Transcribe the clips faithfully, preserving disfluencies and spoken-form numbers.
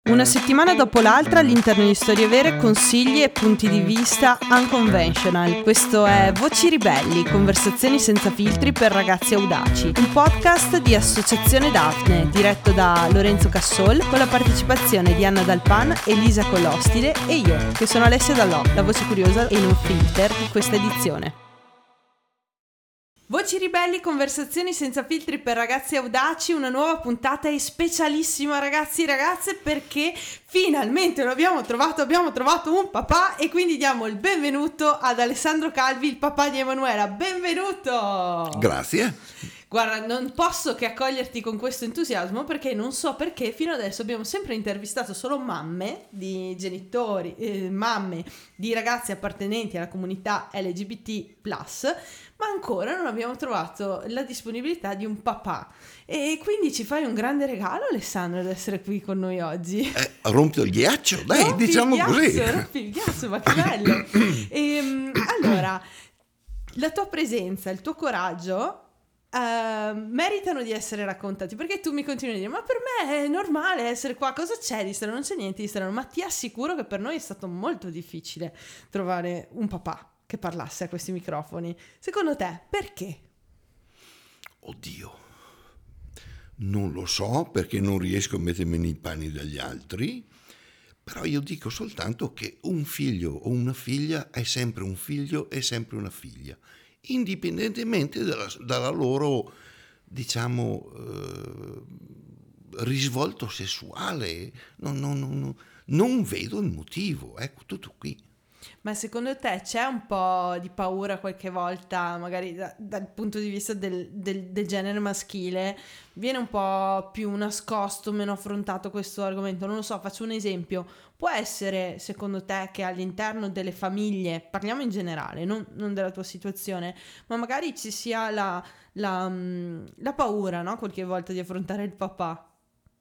Una settimana dopo l'altra all'interno di storie vere, consigli e punti di vista unconventional. Questo è Voci Ribelli, conversazioni senza filtri per ragazzi audaci, un podcast di Associazione Daphne, diretto da Lorenzo Cassol, con la partecipazione di Anna Dalpan, Elisa Collostide e io, che sono Alessia Dallò, la voce curiosa e non filter di questa edizione. Voci Ribelli, conversazioni senza filtri per ragazzi audaci, una nuova puntata e specialissima ragazzi e ragazze, perché finalmente lo abbiamo trovato, abbiamo trovato un papà e quindi diamo il benvenuto ad Alessandro Calvi, il papà di Emanuela. Benvenuto! Grazie. Guarda, non posso che accoglierti con questo entusiasmo perché non so perché fino adesso abbiamo sempre intervistato solo mamme di genitori, eh, mamme di ragazzi appartenenti alla comunità L G B T plus, ma ancora non abbiamo trovato la disponibilità di un papà. E quindi ci fai un grande regalo, Alessandro, ad essere qui con noi oggi. Eh, rompo il ghiaccio, dai, rompi diciamo il così. Ghiaccio, rompi il ghiaccio, ma che bello! E, allora, la tua presenza, il tuo coraggio Uh, meritano di essere raccontati, perché tu mi continui a dire ma per me è normale essere qua, cosa c'è di strano? Non c'è niente di strano, ma ti assicuro che per noi è stato molto difficile trovare un papà che parlasse a questi microfoni. Secondo te perché? Oddio, non lo so, perché non riesco a mettermi nei panni degli altri, però io dico soltanto che un figlio o una figlia è sempre un figlio e sempre una figlia, indipendentemente dalla, dalla loro, diciamo, eh, risvolto sessuale. Non, non, non, non vedo il motivo, ecco, tutto qui. Ma secondo te c'è un po' di paura qualche volta, magari da, dal punto di vista del, del, del genere maschile, viene un po' più nascosto, meno affrontato questo argomento? Non lo so, faccio un esempio. Può essere, secondo te, che all'interno delle famiglie, parliamo in generale, non, non della tua situazione, ma magari ci sia la, la, la paura, no? Qualche volta di affrontare il papà?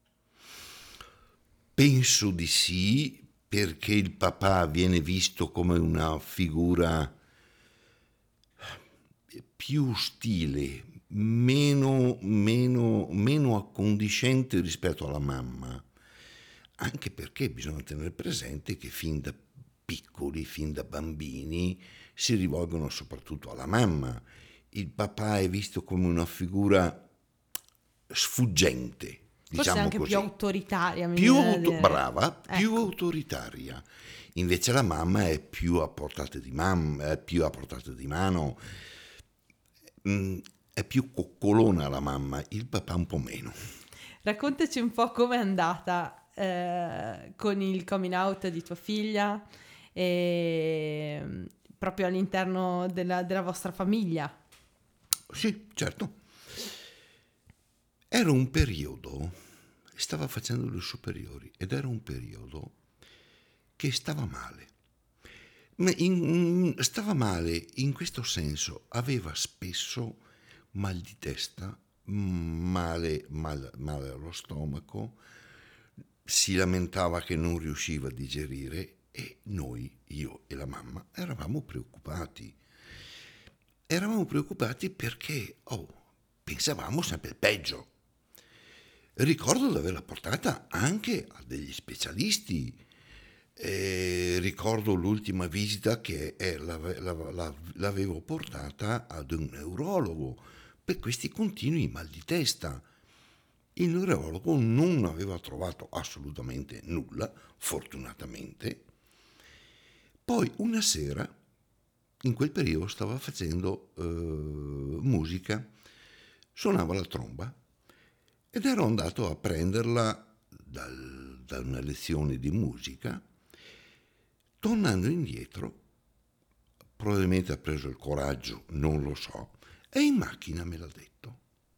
Penso di sì, perché il papà viene visto come una figura più ostile, meno, meno, meno accondiscente rispetto alla mamma. Anche perché bisogna tenere presente che fin da piccoli, fin da bambini, si rivolgono soprattutto alla mamma. Il papà è visto come una figura sfuggente, forse diciamo anche così. Più autoritaria. Mi Più viene da auto- dire. brava, Ecco. più autoritaria. Invece la mamma è più a portata di, mamma, è più a portata di mano, mm, è più coccolona la mamma, il papà un po' meno. Raccontaci un po' com'è andata eh, con il coming out di tua figlia e proprio all'interno della, della vostra famiglia. Sì, certo. Era un periodo, stava facendo le superiori ed era un periodo che stava male. Ma in, stava male in questo senso, aveva spesso mal di testa, male, male, male allo stomaco, si lamentava che non riusciva a digerire e noi, io e la mamma, eravamo preoccupati. Eravamo preoccupati perché, oh, pensavamo sempre il peggio. Ricordo di averla portata anche a degli specialisti. Eh, ricordo l'ultima visita che eh, l'ave, la, la, l'avevo portata ad un neurologo per questi continui mal di testa. Il neurologo non aveva trovato assolutamente nulla, fortunatamente. Poi una sera, in quel periodo stava facendo eh, musica, suonava la tromba ed ero andato a prenderla dal, da una lezione di musica. Tornando indietro, probabilmente ha preso il coraggio, non lo so, e in macchina me l'ha detto.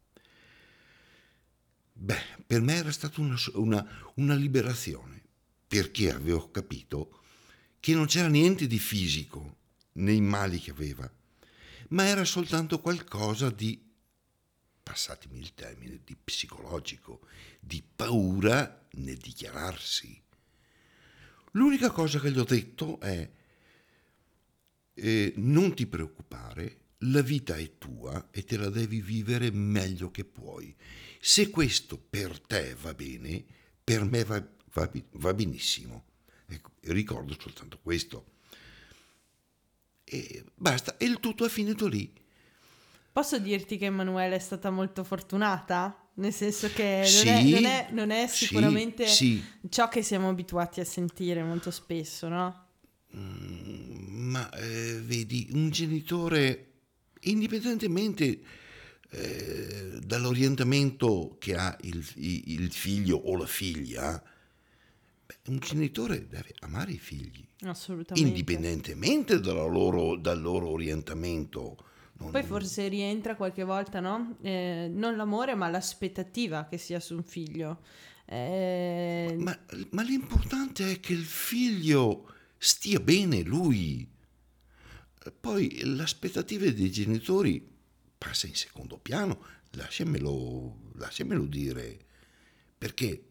Beh, per me era stata una, una, una liberazione, perché avevo capito che non c'era niente di fisico nei mali che aveva, ma era soltanto qualcosa di, passatemi il termine, di psicologico, di paura nel dichiararsi. L'unica cosa che gli ho detto è eh, non ti preoccupare, la vita è tua e te la devi vivere meglio che puoi. Se questo per te va bene, per me va, va, va benissimo. Ecco, ricordo soltanto questo. E basta, e il tutto è finito lì. Posso dirti che Emanuele è stata molto fortunata? Nel senso che Sì, non è, non è, non è sì, sicuramente sì. ciò che siamo abituati a sentire molto spesso, no? Mm, ma eh, vedi, un genitore, indipendentemente eh, dall'orientamento che ha il, il figlio o la figlia, beh, un genitore deve amare i figli, Assolutamente. indipendentemente dalla loro, dal loro orientamento. Non- Poi forse rientra qualche volta, no? Eh, non l'amore, ma l'aspettativa che sia su un figlio. Eh, Ma, ma l'importante è che il figlio stia bene lui. Poi l'aspettativa dei genitori passa in secondo piano, lasciamelo, lasciamelo dire, perché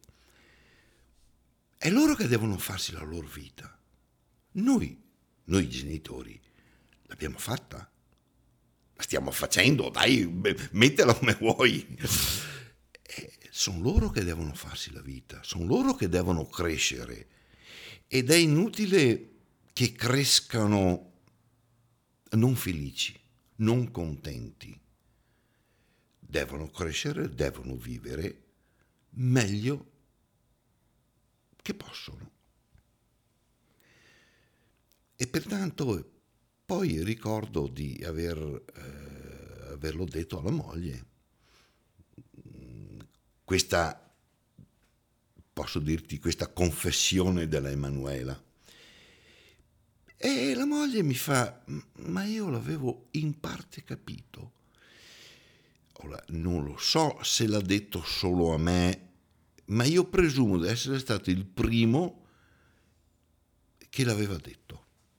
è loro che devono farsi la loro vita. Noi, noi genitori, l'abbiamo fatta. La stiamo facendo, dai, mettila come vuoi. Sono loro che devono farsi la vita, sono loro che devono crescere. Ed è inutile che crescano non felici, non contenti. Devono crescere, devono vivere meglio che possono. E pertanto poi ricordo di aver, eh, averlo detto alla moglie. Questa, posso dirti, questa confessione della Emanuela. E la moglie mi fa, ma io l'avevo in parte capito. Ora, non lo so se l'ha detto solo a me, ma io presumo di essere stato il primo che l'aveva detto.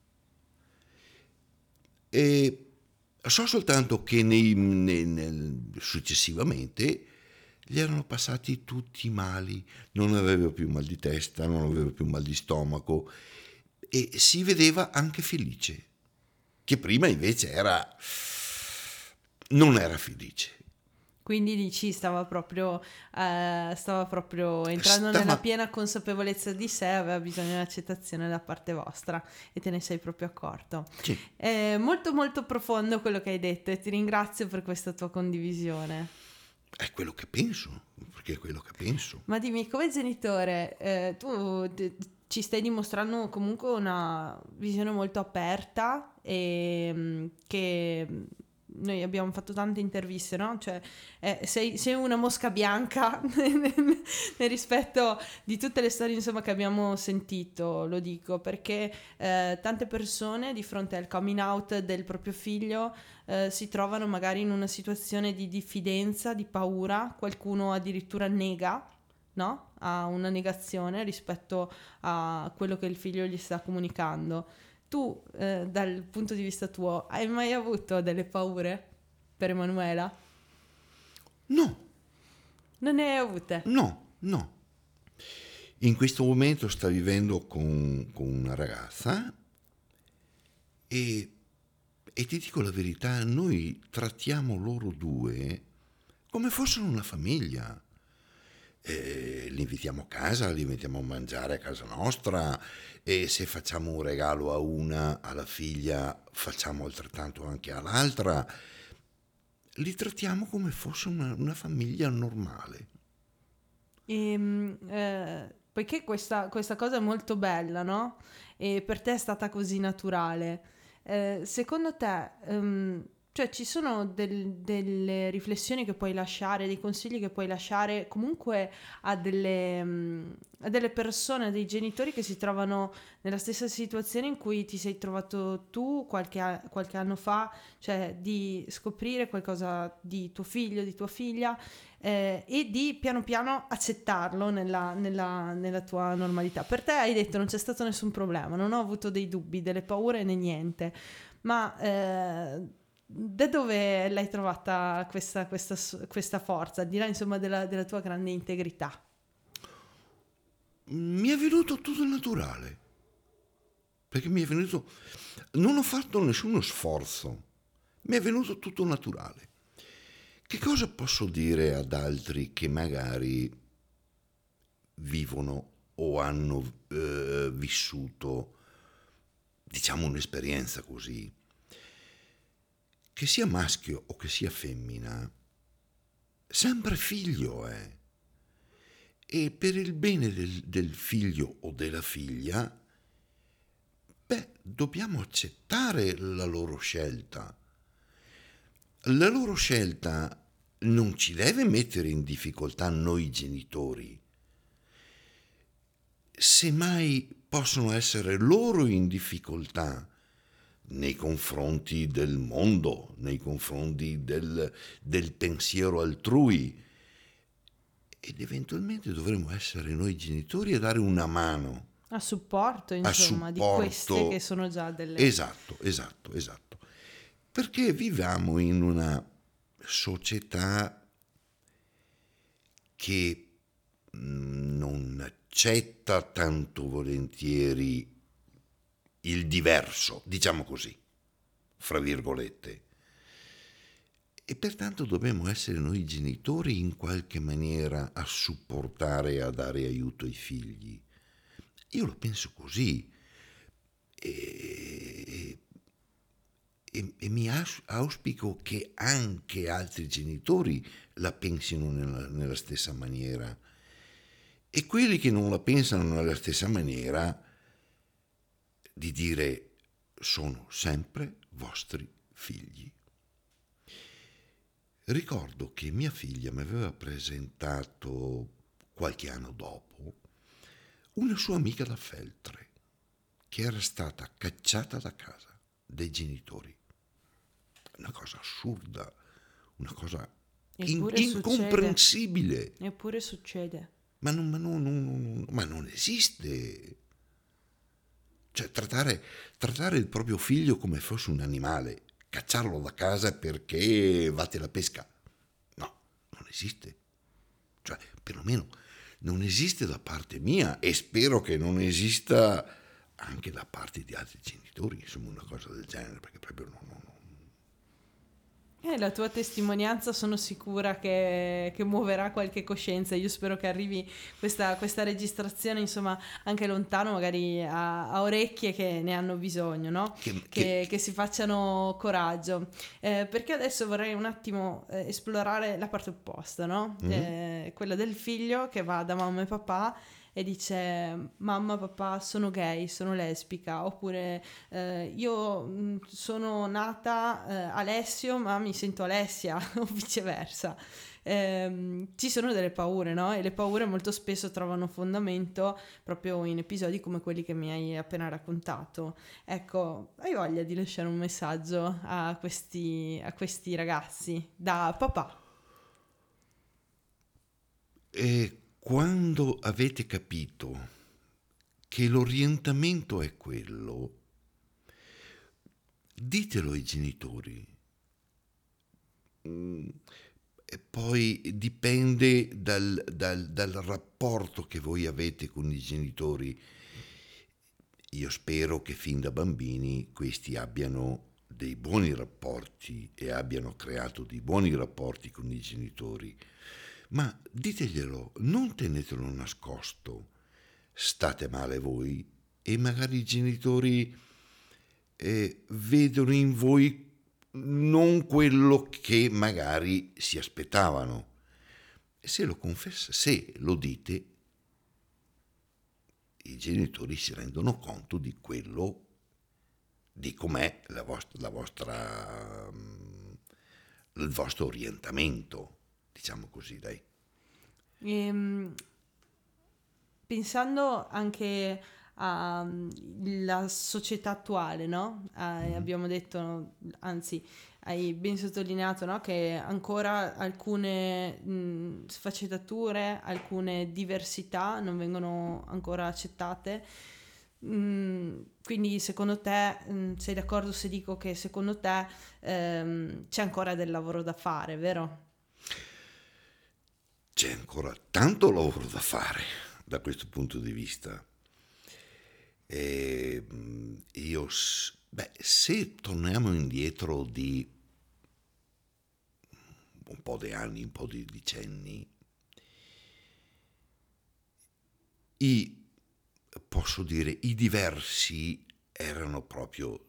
E so soltanto che nei, nei, nel, successivamente gli erano passati tutti i mali, non aveva più mal di testa, non aveva più mal di stomaco e si vedeva anche felice, che prima invece era non era felice. quindi dici stava proprio, eh, stava proprio entrando Stava... nella piena consapevolezza di sé, aveva bisogno di accettazione da parte vostra e te ne sei proprio accorto. Sì. È molto molto profondo quello che hai detto e ti ringrazio per questa tua condivisione. È quello che penso, perché è quello che penso. Ma dimmi, come genitore, eh, tu t- ci stai dimostrando comunque una visione molto aperta e mm, che mm, noi abbiamo fatto tante interviste, no? Cioè, eh, sei, sei una mosca bianca nel rispetto di tutte le storie, insomma, che abbiamo sentito, lo dico, perché eh, tante persone di fronte al coming out del proprio figlio eh, si trovano magari in una situazione di diffidenza, di paura, qualcuno addirittura nega, no? Ha una negazione rispetto a quello che il figlio gli sta comunicando. Tu, eh, dal punto di vista tuo, hai mai avuto delle paure per Emanuela? No, Non ne hai avute? no, no. In questo momento sta vivendo con, con una ragazza e, e ti dico la verità, noi trattiamo loro due come fossero una famiglia. Eh, li invitiamo a casa, li invitiamo a mangiare a casa nostra e se facciamo un regalo a una, alla figlia, facciamo altrettanto anche all'altra. Li trattiamo come fosse una, una famiglia normale. E, eh, poiché questa, questa cosa è molto bella, no? E per te è stata così naturale. Eh, secondo te, ehm, cioè ci sono del- delle riflessioni che puoi lasciare, dei consigli che puoi lasciare comunque a delle, mm, a delle persone, a dei genitori che si trovano nella stessa situazione in cui ti sei trovato tu qualche, a- qualche anno fa, cioè di scoprire qualcosa di tuo figlio, di tua figlia eh, e di piano piano accettarlo nella, nella, nella tua normalità. Per te hai detto non c'è stato nessun problema, non ho avuto dei dubbi, delle paure né niente, ma eh, da dove l'hai trovata questa, questa, questa forza, al di là insomma della, della tua grande integrità? Mi è venuto tutto naturale, perché mi è venuto... Non ho fatto nessuno sforzo, mi è venuto tutto naturale. Che cosa posso dire ad altri che magari vivono o hanno eh, vissuto, diciamo, un'esperienza così, che sia maschio o che sia femmina, sempre figlio è. E per il bene del, del figlio o della figlia, beh, dobbiamo accettare la loro scelta. La loro scelta non ci deve mettere in difficoltà noi genitori. Semmai possono essere loro in difficoltà nei confronti del mondo, nei confronti del, del pensiero altrui, ed eventualmente dovremo essere noi genitori a dare una mano. A supporto, A insomma, di queste supporto. che sono già delle... Esatto, esatto, esatto. Perché viviamo in una società che mh, non accetta tanto volentieri il diverso, diciamo così, fra virgolette. E pertanto dobbiamo essere noi genitori in qualche maniera a supportare e a dare aiuto ai figli. Io lo penso così. E, e, e mi aus- auspico che anche altri genitori la pensino nella, nella stessa maniera. E quelli che non la pensano nella stessa maniera, di dire: sono sempre vostri figli. Ricordo che mia figlia mi aveva presentato qualche anno dopo una sua amica da Feltre che era stata cacciata da casa dai genitori. Una cosa assurda, una cosa in- Eppure incomprensibile. succede. Eppure succede. Ma non, ma, non, non, non, ma non esiste. Cioè, trattare, trattare il proprio figlio come fosse un animale, cacciarlo da casa perché vate la pesca. No, non esiste. Cioè, perlomeno non esiste da parte mia e spero che non esista anche da parte di altri genitori, insomma, una cosa del genere, perché proprio non... non, non. Eh, la tua testimonianza sono sicura che, che muoverà qualche coscienza. Io spero che arrivi questa, questa registrazione, insomma, anche lontano, magari a, a orecchie che ne hanno bisogno, no? Che, Che, che, che si facciano coraggio. Eh, perché adesso vorrei un attimo eh, esplorare la parte opposta, no? mm-hmm. Eh, quella del figlio che va da mamma e papà e dice: mamma, papà, sono gay, sono lesbica, oppure eh, io mh, sono nata eh, Alessio ma mi sento Alessia o viceversa. Eh, ci sono delle paure, no? E le paure molto spesso trovano fondamento proprio in episodi come quelli che mi hai appena raccontato. Ecco, hai voglia di lasciare un messaggio a questi, a questi ragazzi da papà? E quando avete capito che l'orientamento è quello, ditelo ai genitori. Mm, e poi dipende dal, dal, dal rapporto che voi avete con i genitori. Io spero che fin da bambini questi abbiano dei buoni rapporti e abbiano creato dei buoni rapporti con i genitori. Ma diteglielo, non tenetelo nascosto. State male voi e magari i genitori eh, vedono in voi non quello che magari si aspettavano. E se lo confessa, se lo dite, i genitori si rendono conto di quello, di com'è la vostra, la vostra, il vostro orientamento, diciamo così, dai. Ehm, pensando anche alla società attuale, no? Eh, Mm-hmm. abbiamo detto, anzi, hai ben sottolineato, no? Che ancora alcune mh, sfaccettature, alcune diversità non vengono ancora accettate. Mm, quindi secondo te, mm, sei d'accordo se dico che secondo te ehm, c'è ancora del lavoro da fare, vero? C'è ancora tanto lavoro da fare da questo punto di vista. E io, beh, se torniamo indietro di un po' di anni, un po' di decenni, i posso dire, i diversi erano proprio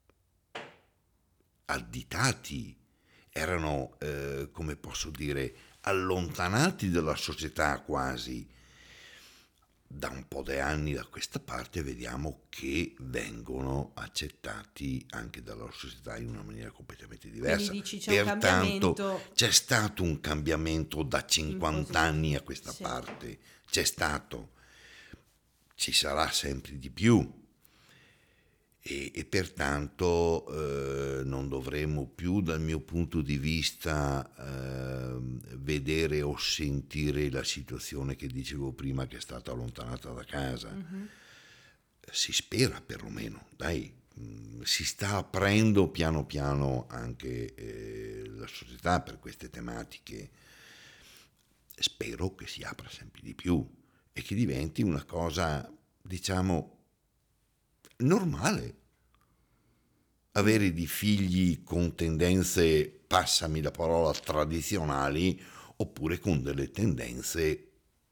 additati, erano, eh, come posso dire, allontanati dalla società quasi. Da un po' di anni da questa parte vediamo che vengono accettati anche dalla società in una maniera completamente diversa. Quindi dici c'è un Pertanto cambiamento c'è stato un cambiamento da in cinquanta positivo. anni a questa Sì. parte, c'è stato, ci sarà sempre di più. E, e pertanto eh, non dovremmo più, dal mio punto di vista, eh, vedere o sentire la situazione che dicevo prima, che è stata allontanata da casa. Mm-hmm. Si spera perlomeno, dai, mh, si sta aprendo piano piano anche eh, la società per queste tematiche. Spero che si apra sempre di più e che diventi una cosa, diciamo, normale. Avere di figli con tendenze, passami la parola, tradizionali, oppure con delle tendenze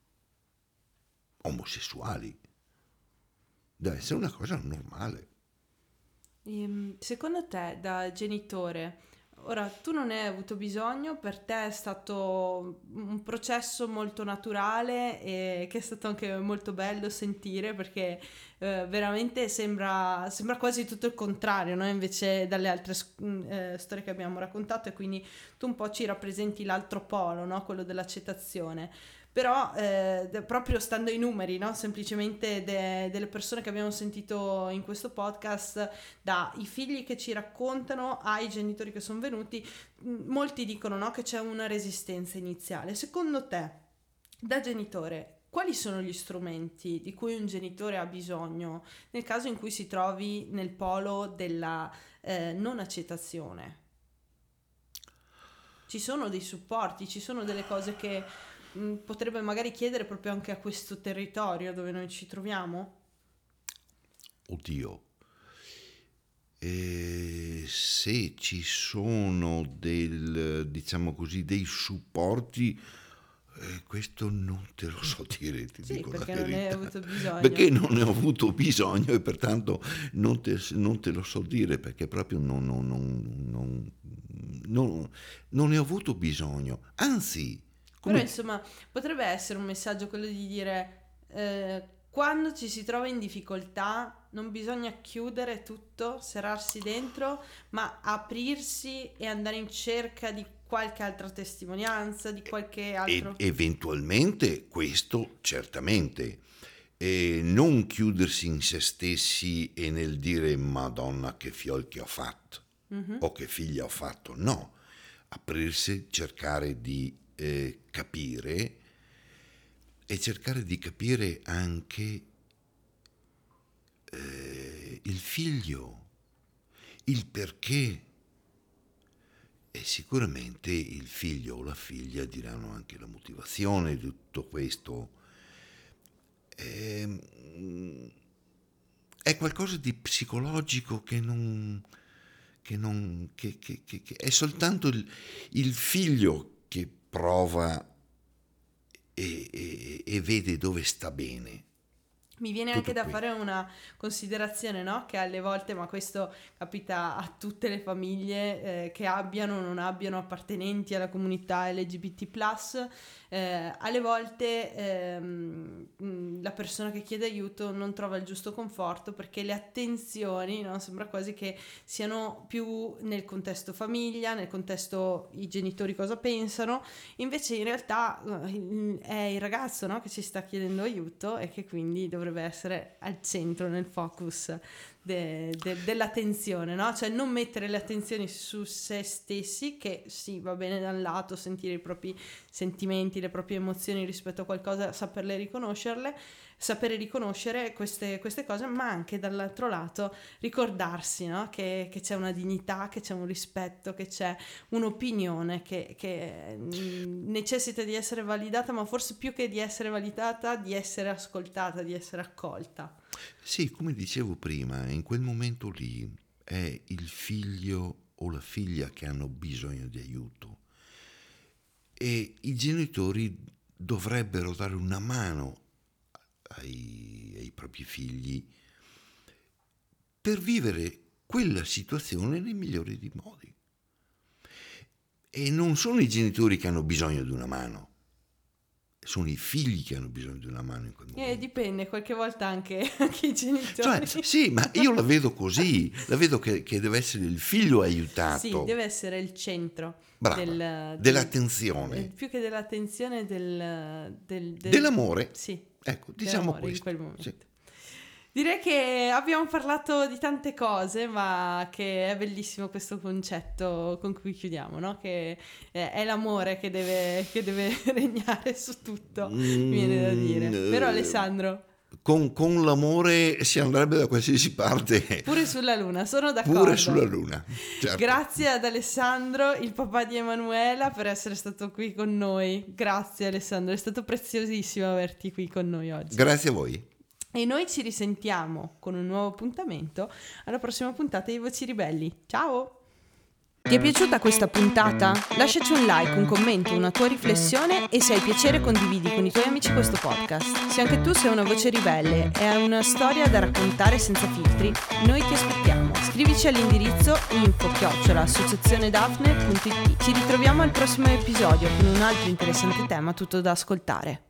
omosessuali. Deve essere una cosa normale. Ehm, secondo te, da genitore, ora tu non ne hai avuto bisogno, per te è stato un processo molto naturale e che è stato anche molto bello sentire perché eh, veramente sembra, sembra quasi tutto il contrario, no? Invece dalle altre s- mh, eh, storie che abbiamo raccontato, e quindi tu un po' ci rappresenti l'altro polo, no? Quello dell'accettazione. Però eh, de- proprio stando ai numeri, no? Semplicemente de- delle persone che abbiamo sentito in questo podcast, dai figli che ci raccontano ai genitori che sono venuti, mh, molti dicono, no, che c'è una resistenza iniziale. Secondo te, da genitore, quali sono gli strumenti di cui un genitore ha bisogno nel caso in cui si trovi nel polo della eh, non accettazione? Ci sono dei supporti, ci sono delle cose che mh, potrebbe magari chiedere proprio anche a questo territorio dove noi ci troviamo? Oddio, e se ci sono del, diciamo così, dei supporti, eh, questo non te lo so dire, ti Sì, dico la perché non ne hai verità, avuto bisogno. perché non ne ho avuto bisogno e pertanto non te, non te lo so dire, perché proprio non, non, non, non, non, non ne ho avuto bisogno. Anzi, Però come... insomma potrebbe essere un messaggio quello di dire eh, quando ci si trova in difficoltà non bisogna chiudere tutto, serrarsi dentro, ma aprirsi e andare in cerca di qualche altra testimonianza, di qualche E altro... eventualmente questo certamente, e non chiudersi in se stessi e nel dire Madonna che fiol che ho fatto Mhm. o che figlia ho fatto, no, aprirsi, cercare di eh, capire e cercare di capire anche eh, il figlio, il perché. E sicuramente il figlio o la figlia diranno anche la motivazione di tutto questo. È, è qualcosa di psicologico che non... che non... che, che, che, che è soltanto il, il figlio che prova e, e, e vede dove sta bene. Mi viene anche Tutto da qui. fare una considerazione, no? Che alle volte, ma questo capita a tutte le famiglie eh, che abbiano o non abbiano appartenenti alla comunità L G B T plus, eh, alle volte ehm, mh, la persona che chiede aiuto non trova il giusto conforto perché le attenzioni, no? Sembra quasi che siano più nel contesto famiglia, nel contesto i genitori cosa pensano, invece in realtà eh, è il ragazzo, no, che ci sta chiedendo aiuto e che quindi dovrebbe essere al centro, nel focus de- de- dell'attenzione, no? Cioè non mettere le attenzioni su se stessi, che sì, va bene da un lato sentire i propri sentimenti, le proprie emozioni rispetto a qualcosa, saperle riconoscerle, sapere riconoscere queste, queste cose, ma anche dall'altro lato ricordarsi, no? che, che c'è una dignità, che c'è un rispetto, che c'è un'opinione che, che mh, necessita di essere validata, ma forse più che di essere validata, di essere ascoltata, di essere accolta. Sì, come dicevo prima, in quel momento lì è il figlio o la figlia che hanno bisogno di aiuto e i genitori dovrebbero dare una mano ai, ai propri figli per vivere quella situazione nel migliore dei modi. E non sono i genitori che hanno bisogno di una mano, sono i figli che hanno bisogno di una mano in quel momento. Eh, dipende, qualche volta anche, anche i genitori. Cioè, sì, ma io la vedo così, la vedo che, che deve essere il figlio aiutato. Sì, deve essere il centro. Brava, del, dell'attenzione. Del, più che dell'attenzione, del, del, del dell'amore. Sì, ecco, diciamo dell'amore questo. In quel momento. Sì. Direi che abbiamo parlato di tante cose, ma che è bellissimo questo concetto con cui chiudiamo, no? Che è l'amore che deve, che deve regnare su tutto, mi viene da dire. Mm, Però Alessandro... Con, con l'amore si andrebbe da qualsiasi parte. Pure sulla Luna, sono d'accordo. Pure sulla Luna, certo. Grazie ad Alessandro, il papà di Emanuela, per essere stato qui con noi. Grazie Alessandro, è stato preziosissimo averti qui con noi oggi. Grazie a voi. E noi ci risentiamo con un nuovo appuntamento alla prossima puntata di Voci Ribelli. Ciao! Ti è piaciuta questa puntata? Lasciaci un like, un commento, una tua riflessione e se hai piacere condividi con i tuoi amici questo podcast. Se anche tu sei una voce ribelle e hai una storia da raccontare senza filtri, noi ti aspettiamo. Scrivici all'indirizzo info chiocciola associazionedafne punto it. Ci ritroviamo al prossimo episodio con un altro interessante tema tutto da ascoltare.